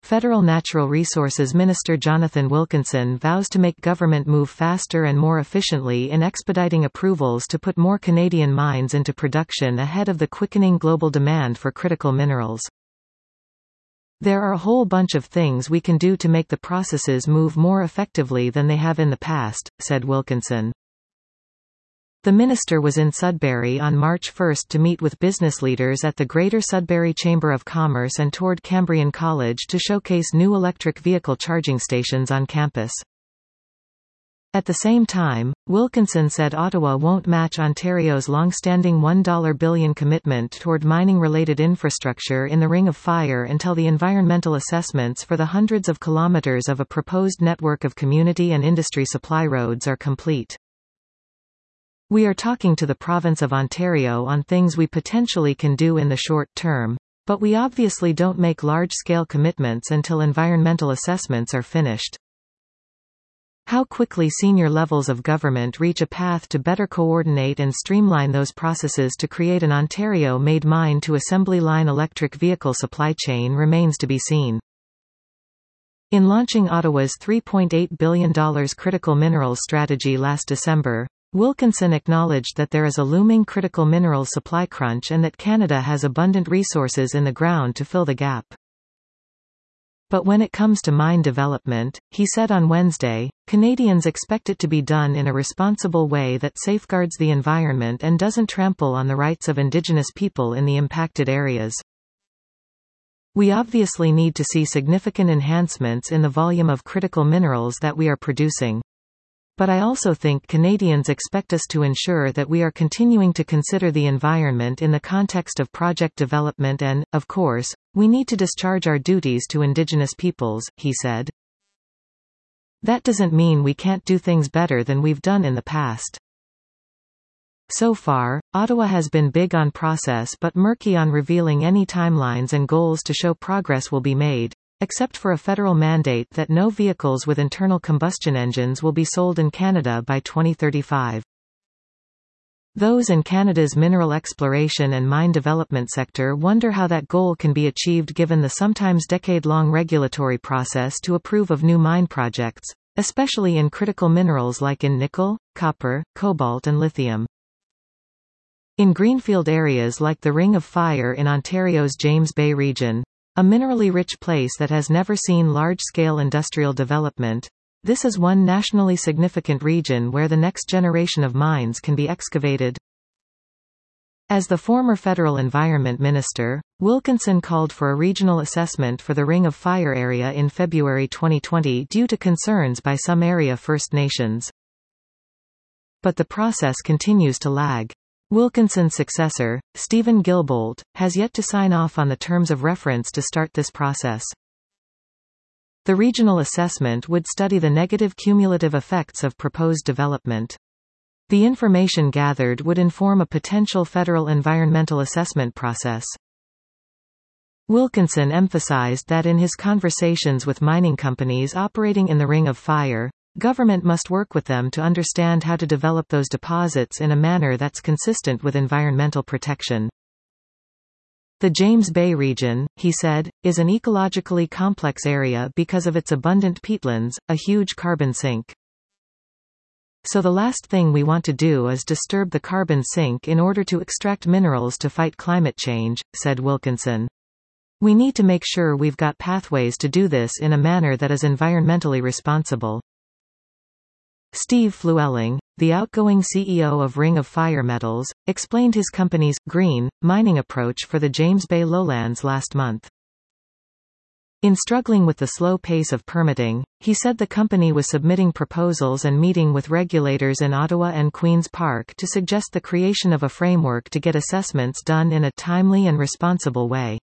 Federal Natural Resources Minister Jonathan Wilkinson vows to make government move faster and more efficiently in expediting approvals to put more Canadian mines into production ahead of the quickening global demand for critical minerals. There are a whole bunch of things we can do to make the processes move more effectively than they have in the past, said Wilkinson. The minister was in Sudbury on March 1 to meet with business leaders at the Greater Sudbury Chamber of Commerce and toured Cambrian College to showcase new electric vehicle charging stations on campus. At the same time, Wilkinson said Ottawa won't match Ontario's long-standing $1 billion commitment toward mining-related infrastructure in the Ring of Fire until the environmental assessments for the hundreds of kilometres of a proposed network of community and industry supply roads are complete. We are talking to the province of Ontario on things we potentially can do in the short term, but we obviously don't make large-scale commitments until environmental assessments are finished. How quickly senior levels of government reach a path to better coordinate and streamline those processes to create an Ontario-made mine-to-assembly line electric vehicle supply chain remains to be seen. In launching Ottawa's $3.8 billion critical minerals strategy last December, Wilkinson acknowledged that there is a looming critical minerals supply crunch and that Canada has abundant resources in the ground to fill the gap. But when it comes to mine development, he said on Wednesday, Canadians expect it to be done in a responsible way that safeguards the environment and doesn't trample on the rights of Indigenous people in the impacted areas. We obviously need to see significant enhancements in the volume of critical minerals that we are producing. But I also think Canadians expect us to ensure that we are continuing to consider the environment in the context of project development and, of course, we need to discharge our duties to Indigenous peoples, he said. That doesn't mean we can't do things better than we've done in the past. So far, Ottawa has been big on process but murky on revealing any timelines and goals to show progress will be made, except for a federal mandate that no vehicles with internal combustion engines will be sold in Canada by 2035. Those in Canada's mineral exploration and mine development sector wonder how that goal can be achieved given the sometimes decade-long regulatory process to approve of new mine projects, especially in critical minerals like in nickel, copper, cobalt and lithium. In greenfield areas like the Ring of Fire in Ontario's James Bay region, a minerally rich place that has never seen large-scale industrial development, this is one nationally significant region where the next generation of mines can be excavated. As the former federal environment minister, Wilkinson called for a regional assessment for the Ring of Fire area in February 2020 due to concerns by some area First Nations. But the process continues to lag. Wilkinson's successor, Stephen Guilbeault, has yet to sign off on the terms of reference to start this process. The regional assessment would study the negative cumulative effects of proposed development. The information gathered would inform a potential federal environmental assessment process. Wilkinson emphasized that in his conversations with mining companies operating in the Ring of Fire, government must work with them to understand how to develop those deposits in a manner that's consistent with environmental protection. The James Bay region, he said, is an ecologically complex area because of its abundant peatlands, a huge carbon sink. So the last thing we want to do is disturb the carbon sink in order to extract minerals to fight climate change, said Wilkinson. We need to make sure we've got pathways to do this in a manner that is environmentally responsible. Steve Fluelling, the outgoing CEO of Ring of Fire Metals, explained his company's green mining approach for the James Bay lowlands last month. In struggling with the slow pace of permitting, he said the company was submitting proposals and meeting with regulators in Ottawa and Queen's Park to suggest the creation of a framework to get assessments done in a timely and responsible way.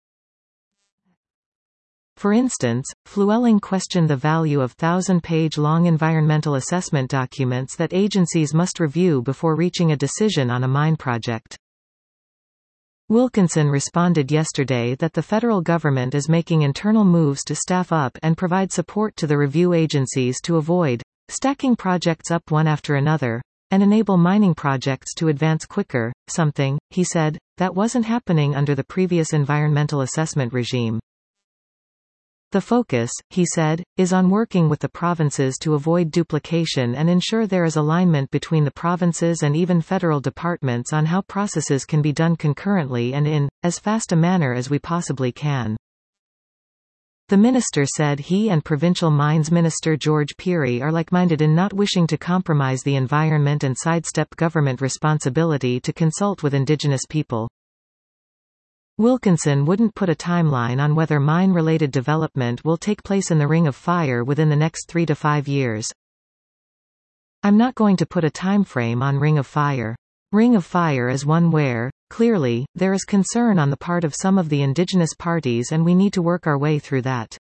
For instance, Fluelling questioned the value of 1,000-page-long environmental assessment documents that agencies must review before reaching a decision on a mine project. Wilkinson responded yesterday that the federal government is making internal moves to staff up and provide support to the review agencies to avoid stacking projects up one after another, and enable mining projects to advance quicker, something, he said, that wasn't happening under the previous environmental assessment regime. The focus, he said, is on working with the provinces to avoid duplication and ensure there is alignment between the provinces and even federal departments on how processes can be done concurrently and in as fast a manner as we possibly can. The minister said he and Provincial Mines Minister George Pirie are like-minded in not wishing to compromise the environment and sidestep government responsibility to consult with Indigenous people. Wilkinson wouldn't put a timeline on whether mine-related development will take place in the Ring of Fire within the next 3 to 5 years. I'm not going to put a timeframe on Ring of Fire. Ring of Fire is one where, clearly, there is concern on the part of some of the Indigenous parties and we need to work our way through that.